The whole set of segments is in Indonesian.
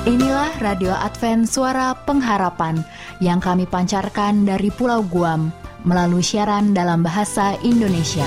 Inilah Radio Advent Suara Pengharapan yang kami pancarkan dari Pulau Guam melalui siaran dalam bahasa Indonesia.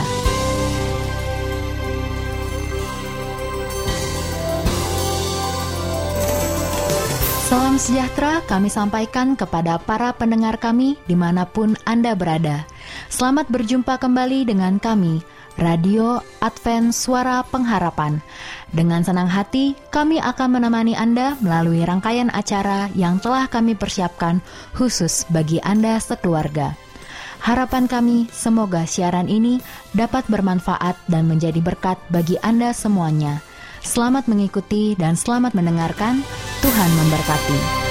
Salam sejahtera kami sampaikan kepada para pendengar kami dimanapun Anda berada. Selamat berjumpa kembali dengan kami, Radio Advent Suara Pengharapan. Dengan senang hati, kami akan menemani Anda melalui rangkaian acara yang telah kami persiapkan khusus bagi Anda sekeluarga. Harapan kami, semoga siaran ini dapat bermanfaat dan menjadi berkat bagi Anda semuanya. Selamat mengikuti dan selamat mendengarkan. Tuhan memberkati.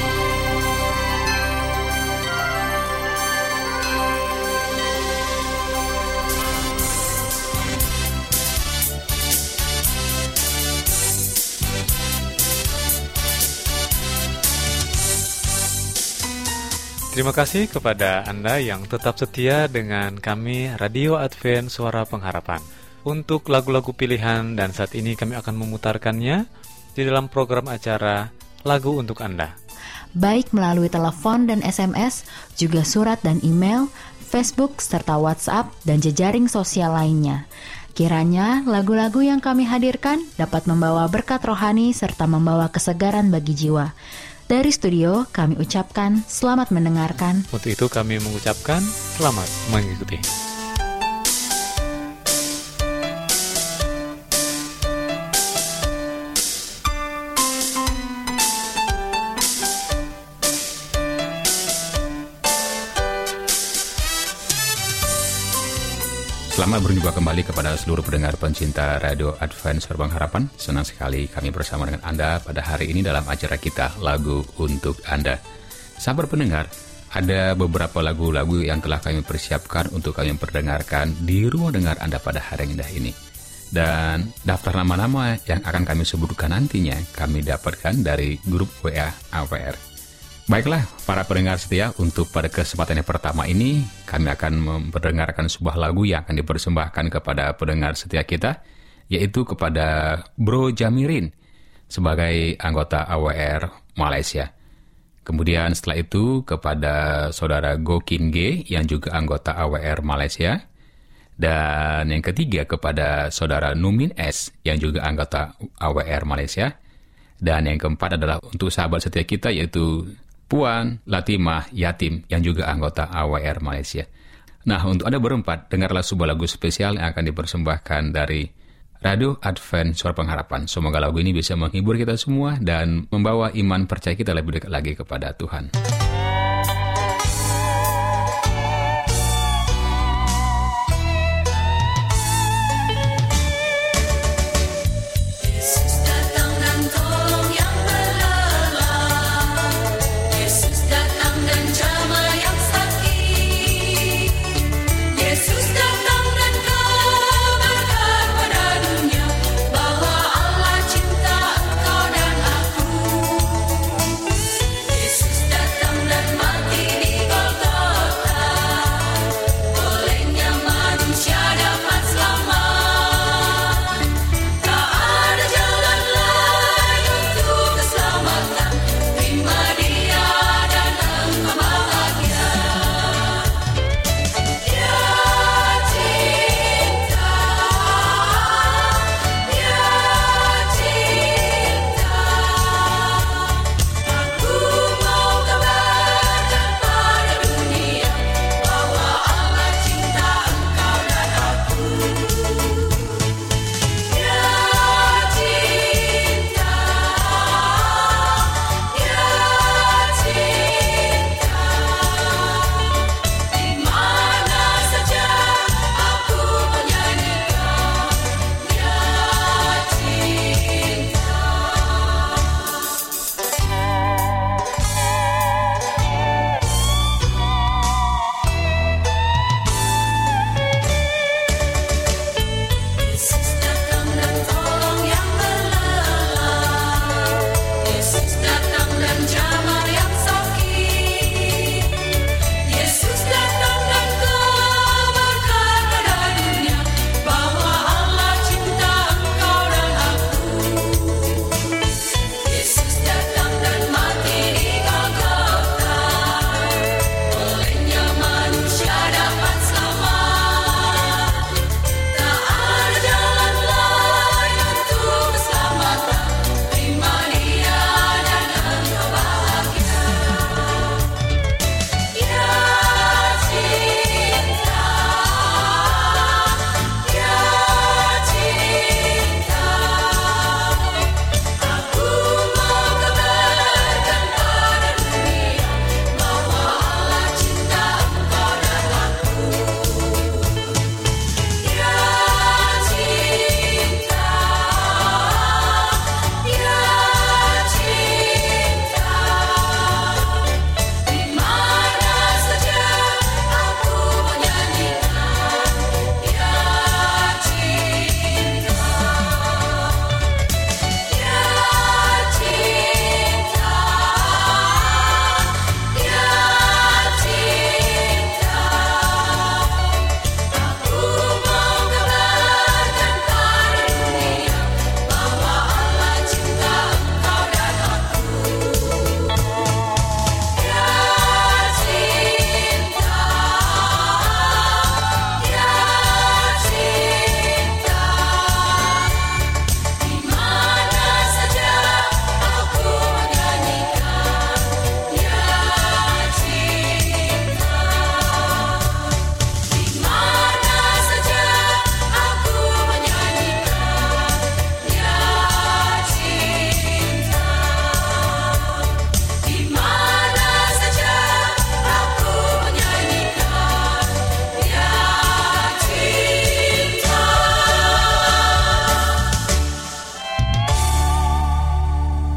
Terima kasih kepada Anda yang tetap setia dengan kami Radio Advent Suara Pengharapan. Untuk lagu-lagu pilihan dan saat ini kami akan memutarkannya di dalam program acara Lagu Untuk Anda. Baik melalui telepon dan SMS, juga surat dan email, Facebook serta WhatsApp dan jejaring sosial lainnya. Kiranya lagu-lagu yang kami hadirkan dapat membawa berkat rohani serta membawa kesegaran bagi jiwa. Dari studio, kami ucapkan selamat mendengarkan. Untuk itu kami mengucapkan selamat mengikuti. Selamat berjumpa kembali kepada seluruh pendengar pencinta Radio Advent Suara Pengharapan. Senang sekali kami bersama dengan Anda pada hari ini dalam acara kita Lagu Untuk Anda. Sahabat pendengar, ada beberapa lagu-lagu yang telah kami persiapkan untuk kami perdengarkan di rumah dengar Anda pada hari yang indah ini. Dan daftar nama-nama yang akan kami sebutkan nantinya kami dapatkan dari grup WA AWR. Baiklah, para pendengar setia, untuk pada kesempatan yang pertama ini, kami akan memperdengarkan sebuah lagu yang akan dipersembahkan kepada pendengar setia kita, yaitu kepada Bro Jamirin, sebagai anggota AWR Malaysia. Kemudian setelah itu, kepada Saudara Gokin G, yang juga anggota AWR Malaysia. Dan yang ketiga, kepada Saudara Numin S, yang juga anggota AWR Malaysia. Dan yang keempat adalah untuk sahabat setia kita, yaitu Puan Latimah Yatim yang juga anggota AWR Malaysia. Nah, untuk Anda berempat, dengarlah sebuah lagu spesial yang akan dipersembahkan dari Radio Advent Suara Pengharapan. Semoga lagu ini bisa menghibur kita semua dan membawa iman percaya kita lebih dekat lagi kepada Tuhan. Yesus datang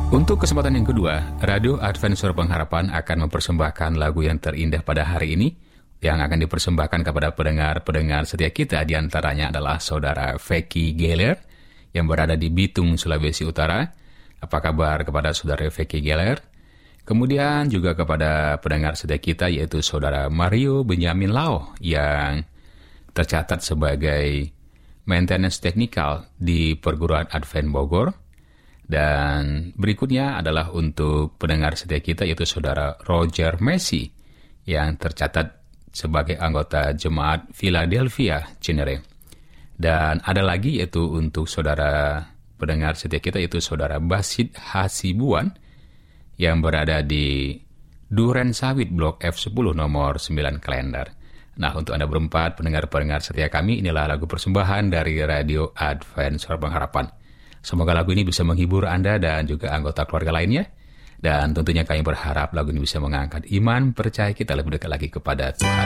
Untuk kesempatan yang kedua, Radio Advent Suara Pengharapan akan mempersembahkan lagu yang terindah pada hari ini, yang akan dipersembahkan kepada pendengar-pendengar setia kita. Di antaranya adalah Saudara Vicky Geller yang berada di Bitung, Sulawesi Utara. Apa kabar kepada Saudara Vicky Geller? Kemudian juga kepada pendengar setia kita, yaitu Saudara Mario Benjamin Lau yang tercatat sebagai maintenance teknikal di Perguruan Advent Bogor. Dan berikutnya adalah untuk pendengar setia kita, yaitu Saudara Roger Messi yang tercatat sebagai anggota Jemaat Philadelphia Cinere. Dan ada lagi yaitu untuk saudara pendengar setia kita, yaitu Saudara Basit Hasibuan yang berada di Duren Sawit Blok F10 nomor 9 Klender. Nah, untuk Anda berempat pendengar-pendengar setia kami, inilah lagu persembahan dari Radio Advent Suara Pengharapan. Semoga lagu ini bisa menghibur Anda dan juga anggota keluarga lainnya. Dan tentunya kami berharap lagu ini bisa mengangkat iman percaya kita lebih dekat lagi kepada Tuhan.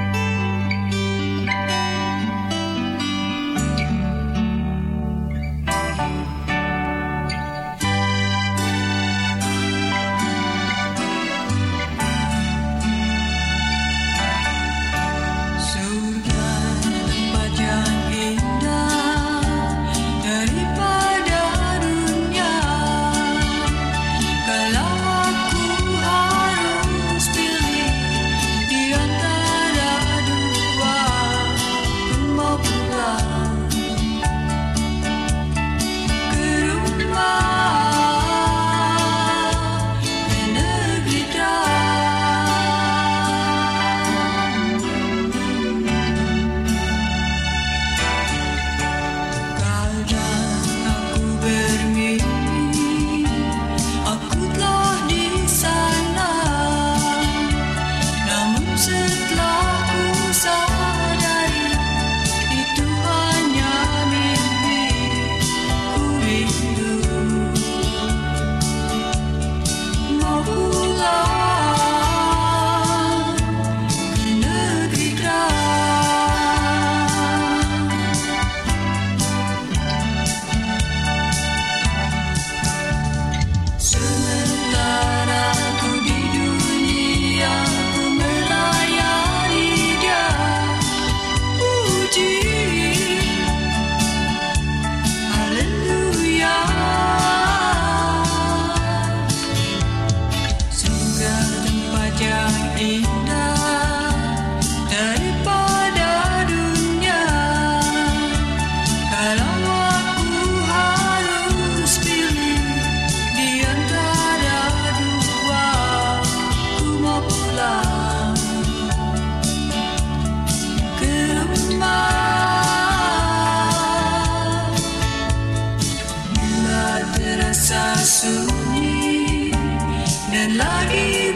Sunyi dan lagi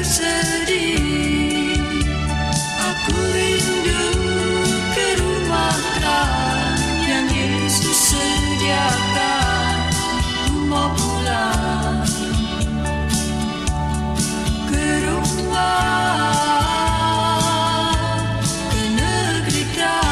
bersedih, aku rindu ke rumah yang Yesus sediakan. Ku mau pulang ke rumah, ke negeri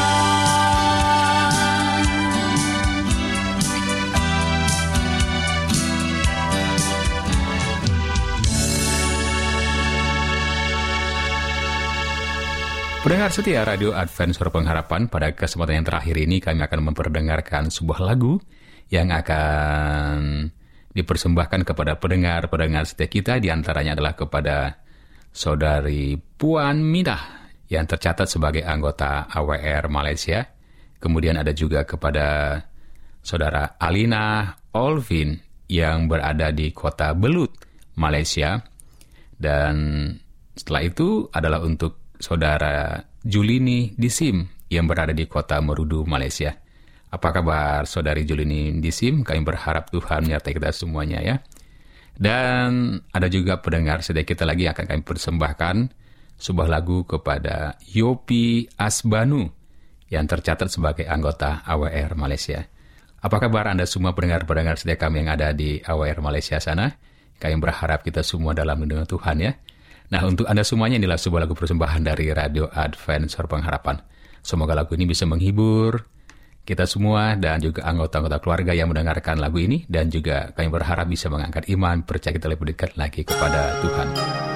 Pendengar setia Radio Advent Suara Pengharapan, pada kesempatan yang terakhir ini kami akan memperdengarkan sebuah lagu yang akan dipersembahkan kepada pendengar-pendengar setia kita. Di antaranya adalah kepada Saudari Puan Midah yang tercatat sebagai anggota AWR Malaysia. Kemudian ada juga kepada Saudara Alina Olvin yang berada di kota Belut, Malaysia. Dan setelah itu adalah untuk Saudara Julini Disim yang berada di kota Merudu, Malaysia. Apa kabar Saudari Julini Disim? Kami berharap Tuhan menyertai kita semuanya ya. Dan ada juga pendengar setia kita lagi yang akan kami persembahkan sebuah lagu kepada Yopi Asbanu yang tercatat sebagai anggota AWR Malaysia. Apa kabar Anda semua pendengar-pendengar setia kami yang ada di AWR Malaysia sana? Kami berharap kita semua dalam lindungan Tuhan ya. Nah, untuk Anda semuanya inilah sebuah lagu persembahan dari Radio Advent Suara Pengharapan. Semoga lagu ini bisa menghibur kita semua dan juga anggota-anggota keluarga yang mendengarkan lagu ini, dan juga kami berharap bisa mengangkat iman, percaya kita lebih dekat lagi kepada Tuhan.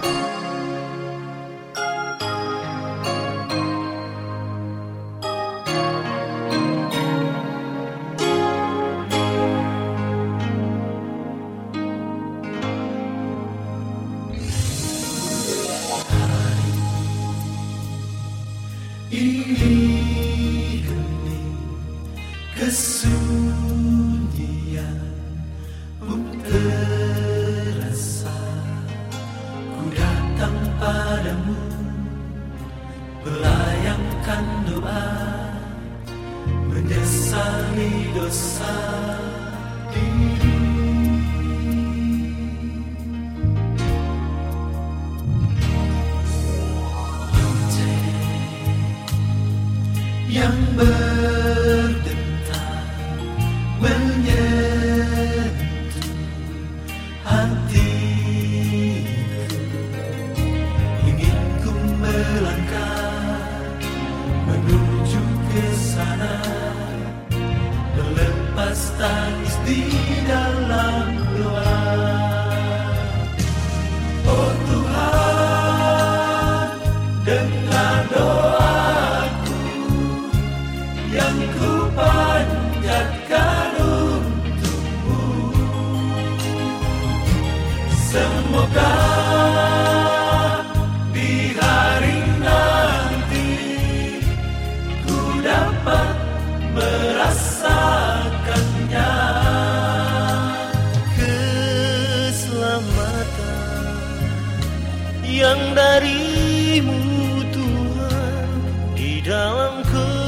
Kesunyian pun terasa, ku datang padamu, melayangkan doa, menyesali dosa diri. Yang berdentang menyentuh hatiku, ingin ku melangkah menuju ke sana, melepas tangis di dalam doa. Oh Tuhan, dengar doa yang ku panjatkan untukmu. Semoga di hari nanti ku dapat merasakannya, keselamatan yang darimu Tuhan di dalam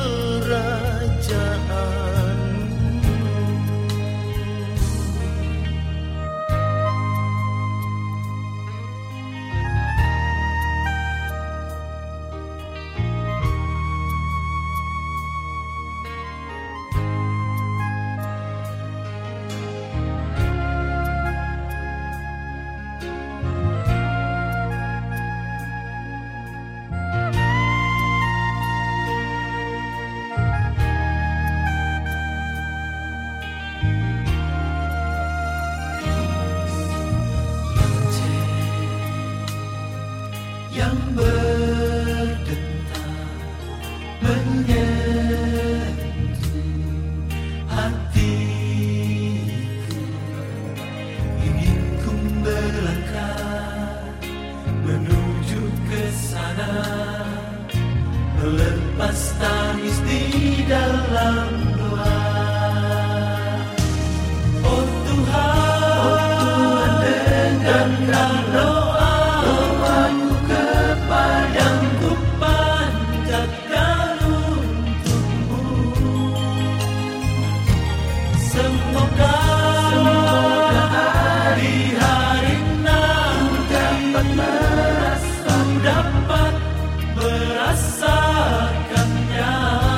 yang berdentang menyentuh hatiku, ingin ku melangkah menuju ke sana, melepas tangis di dalam doa. Oh Tuhan, dengar doa yang ku panjatkan untukmu. Semoga di hari nanti ku dapat merasakannya,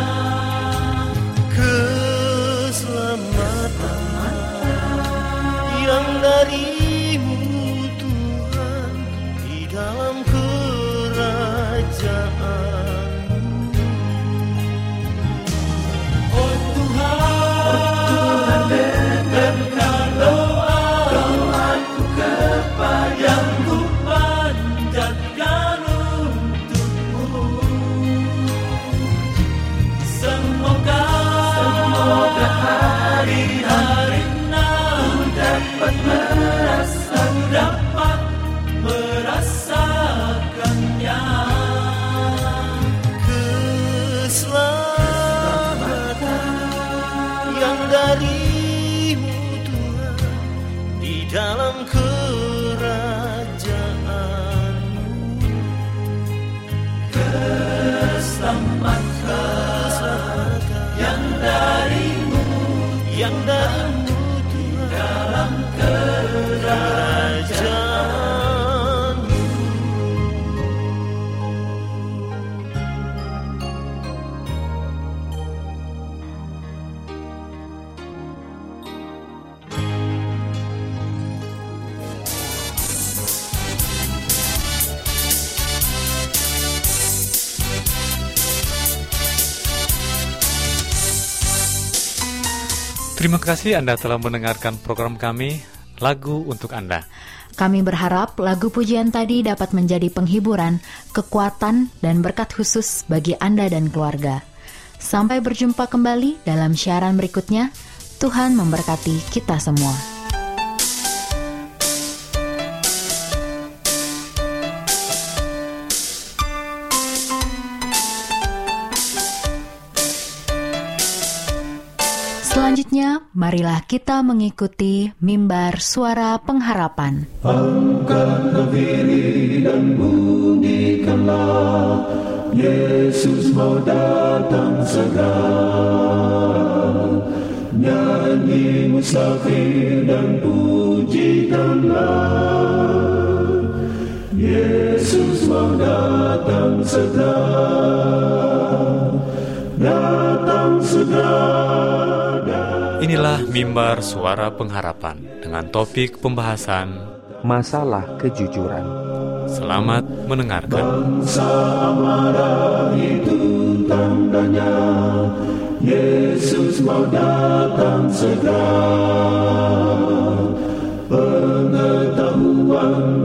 keselamatan yang darimu Tuhan di dalam oh Tuhan, dengar doaku kepada yang ku panjatkan untukmu. Semoga hari-hari nanti dapat merasakannya, keselamatan yang darimu Tuhan di dalam kerajaan-Mu. Keselamatan yang darimu Tuhan dalam kerajaan-Mu. Terima kasih Anda telah mendengarkan program kami, Lagu Untuk Anda. Kami berharap lagu pujian tadi dapat menjadi penghiburan, kekuatan, dan berkat khusus bagi Anda dan keluarga. Sampai berjumpa kembali dalam siaran berikutnya. Tuhan memberkati kita semua. Selanjutnya, marilah kita mengikuti mimbar suara pengharapan. Angkat nafiri dan bunyikanlah, Yesus mau datang segera. Nyanyi musafir dan pujikanlah, Yesus mau datang segera. Datang segera. Inilah mimbar suara pengharapan dengan topik pembahasan masalah kejujuran. Selamat mendengarkan. Bangsa marah itu tandanya, Yesus mau datang segera. Pengetahuan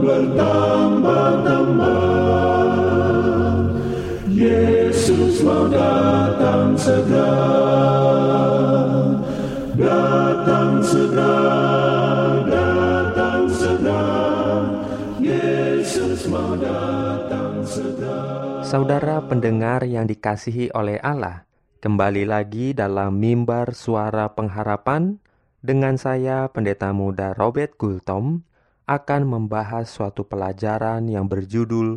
bertambah-tambah, Yesus mau datang segera. Datang segera, datang segera, Yesus mau datang segera. Saudara pendengar yang dikasihi oleh Allah, kembali lagi dalam mimbar suara pengharapan dengan saya Pendeta Muda Robert Gultom akan membahas suatu pelajaran yang berjudul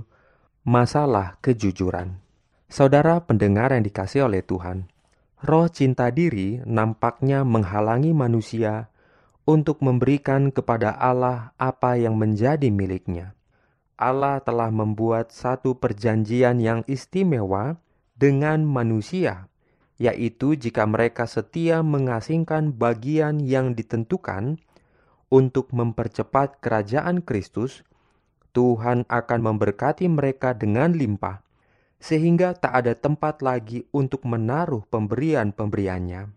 Masalah Kejujuran. Saudara pendengar yang dikasihi oleh Tuhan, roh cinta diri nampaknya menghalangi manusia untuk memberikan kepada Allah apa yang menjadi miliknya. Allah telah membuat satu perjanjian yang istimewa dengan manusia, yaitu jika mereka setia mengasingkan bagian yang ditentukan untuk mempercepat kerajaan Kristus, Tuhan akan memberkati mereka dengan limpah, sehingga tak ada tempat lagi untuk menaruh pemberian-pemberiannya.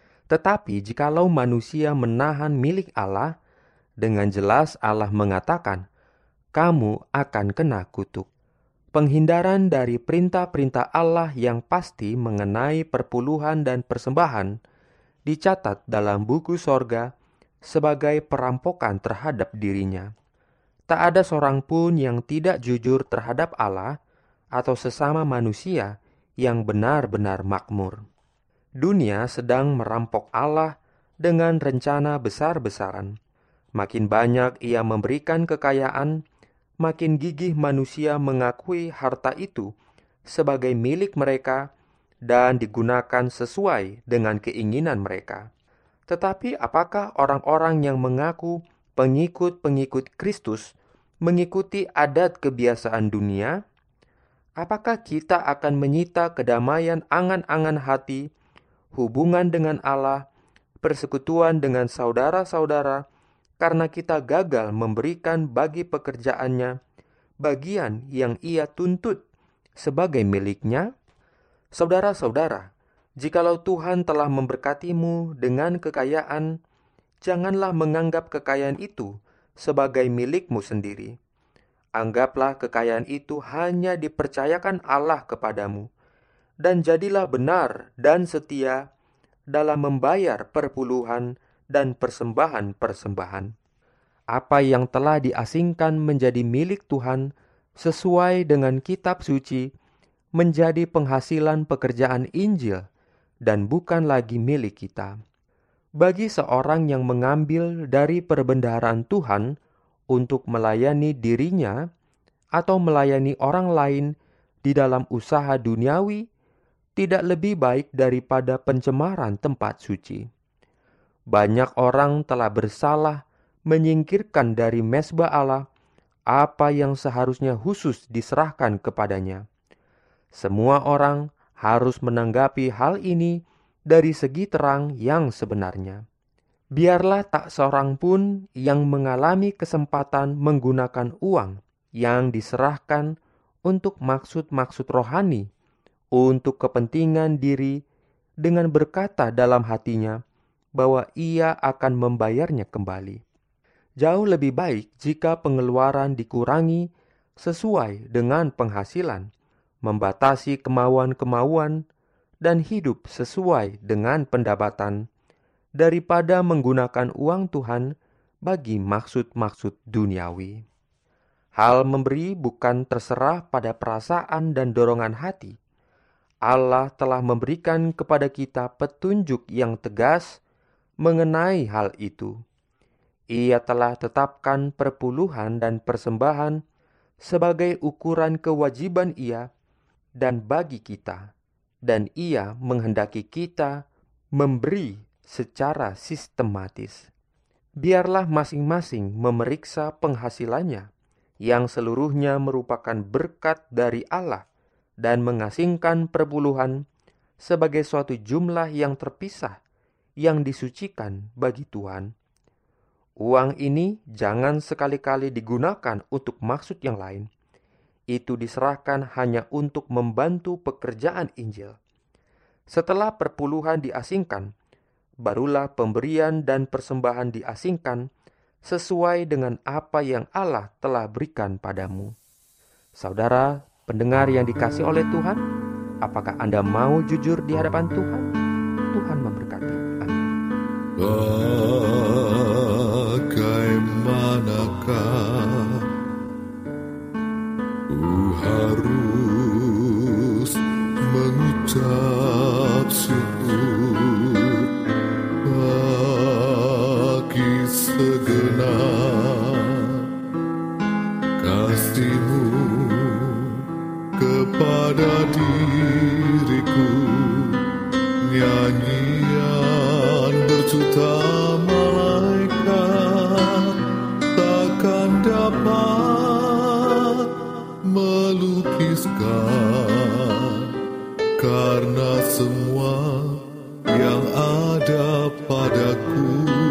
Tetapi jikalau manusia menahan milik Allah, dengan jelas Allah mengatakan, kamu akan kena kutuk. Penghindaran dari perintah-perintah Allah yang pasti mengenai perpuluhan dan persembahan dicatat dalam buku sorga sebagai perampokan terhadap dirinya. Tak ada seorang pun yang tidak jujur terhadap Allah atau sesama manusia yang benar-benar makmur. Dunia sedang merampok Allah dengan rencana besar-besaran. Makin banyak ia memberikan kekayaan, makin gigih manusia mengakui harta itu sebagai milik mereka dan digunakan sesuai dengan keinginan mereka. Tetapi apakah orang-orang yang mengaku pengikut-pengikut Kristus mengikuti adat kebiasaan dunia? Apakah kita akan menyita kedamaian angan-angan hati, hubungan dengan Allah, persekutuan dengan saudara-saudara, karena kita gagal memberikan bagi pekerjaannya bagian yang ia tuntut sebagai miliknya? Saudara-saudara, jikalau Tuhan telah memberkatimu dengan kekayaan, janganlah menganggap kekayaan itu sebagai milikmu sendiri. Anggaplah kekayaan itu hanya dipercayakan Allah kepadamu, dan jadilah benar dan setia dalam membayar perpuluhan dan persembahan-persembahan. Apa yang telah diasingkan menjadi milik Tuhan sesuai dengan kitab suci menjadi penghasilan pekerjaan Injil dan bukan lagi milik kita. Bagi seorang yang mengambil dari perbendaharaan Tuhan untuk melayani dirinya atau melayani orang lain di dalam usaha duniawi, tidak lebih baik daripada pencemaran tempat suci. Banyak orang telah bersalah menyingkirkan dari mezbah Allah apa yang seharusnya khusus diserahkan kepadanya. Semua orang harus menanggapi hal ini dari segi terang yang sebenarnya. Biarlah tak seorang pun yang mengalami kesempatan menggunakan uang yang diserahkan untuk maksud-maksud rohani, untuk kepentingan diri, dengan berkata dalam hatinya bahwa Ia akan membayarnya kembali. Jauh lebih baik jika pengeluaran dikurangi sesuai dengan penghasilan, membatasi kemauan-kemauan, dan hidup sesuai dengan pendapatan, daripada menggunakan uang Tuhan bagi maksud-maksud duniawi. Hal memberi bukan terserah pada perasaan dan dorongan hati. Allah telah memberikan kepada kita petunjuk yang tegas mengenai hal itu. Ia telah tetapkan perpuluhan dan persembahan sebagai ukuran kewajiban Ia dan bagi kita, dan Ia menghendaki kita memberi secara sistematis. Biarlah masing-masing memeriksa penghasilannya, yang seluruhnya merupakan berkat dari Allah, dan mengasingkan perpuluhan sebagai suatu jumlah yang terpisah, yang disucikan bagi Tuhan. Uang ini jangan sekali-kali digunakan untuk maksud yang lain. Itu diserahkan hanya untuk membantu pekerjaan Injil. Setelah perpuluhan diasingkan, barulah pemberian dan persembahan diasingkan sesuai dengan apa yang Allah telah berikan padamu. Saudara pendengar yang dikasihi oleh Tuhan, apakah Anda mau jujur di hadapan Tuhan? Tuhan memberkati Anda. Bagaimanakah ku harus mengucap syukur bagi segenap kasih-Mu kepada diriku. Nyanyian berjuta malaikat takkan dapat melukiskan, karena semua yang ada padaku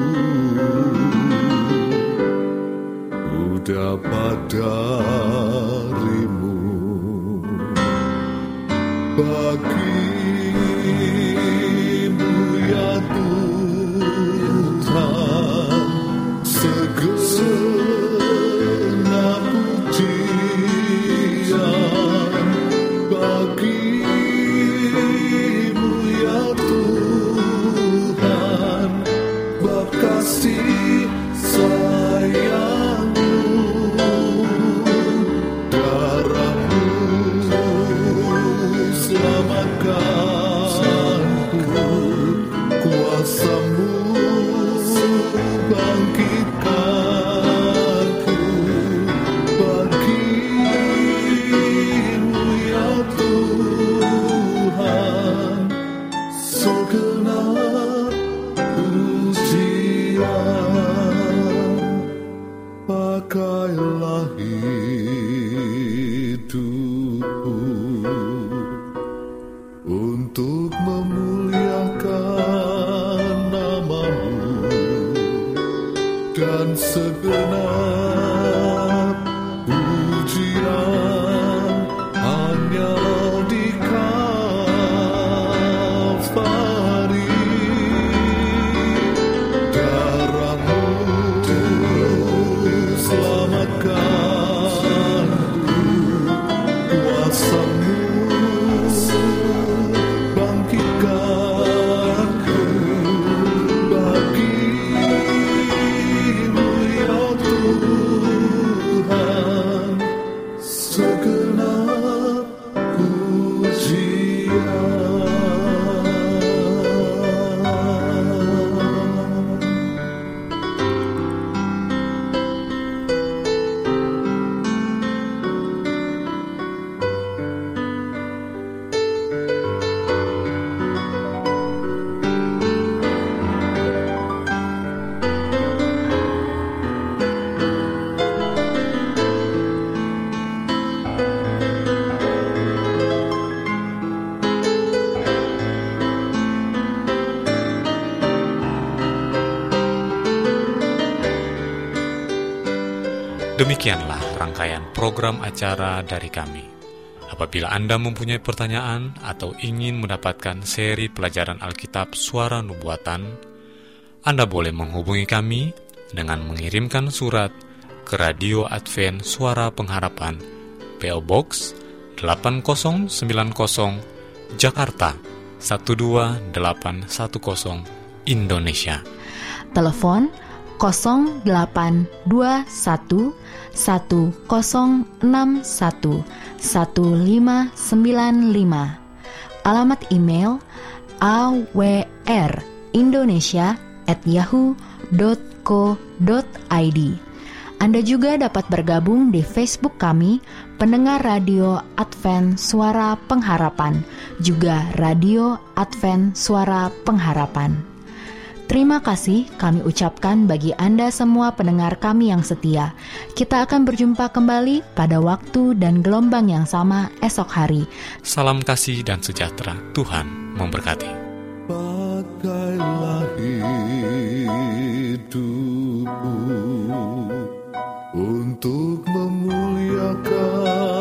ku dapat dari-Mu. Bagi-Mu ya Tuhan segenap pujian. Bagi-Mu ya Tuhan bab kasih sayang-Mu. Darah-Mu selamatkanku, kuasa-Mu bangkitkanku. Bagi-Mu ya Tuhan segenap pujian. Pakailah hidupku untuk memuliakan nama-Mu, dan segenap pujian hanya di Kalvari. Darah-Mu selamatkanku, kuasa-Mu bangkitkanku. Bagi-Mu ya Tuhan segenap pujian. Demikianlah rangkaian program acara dari kami. Apabila Anda mempunyai pertanyaan atau ingin mendapatkan seri pelajaran Alkitab Suara Nubuatan, Anda boleh menghubungi kami dengan mengirimkan surat ke Radio Advent Suara Pengharapan, PO Box 8090, Jakarta 12810, Indonesia. Telepon 0821 1061 1595. Alamat email awrindonesia@yahoo.co.id. Anda juga dapat bergabung di Facebook kami, Pendengar Radio Advent Suara Pengharapan, juga Radio Advent Suara Pengharapan. Terima kasih kami ucapkan bagi Anda semua pendengar kami yang setia. Kita akan berjumpa kembali pada waktu dan gelombang yang sama esok hari. Salam kasih dan sejahtera. Tuhan memberkati. Pakailah hidupku untuk memuliakan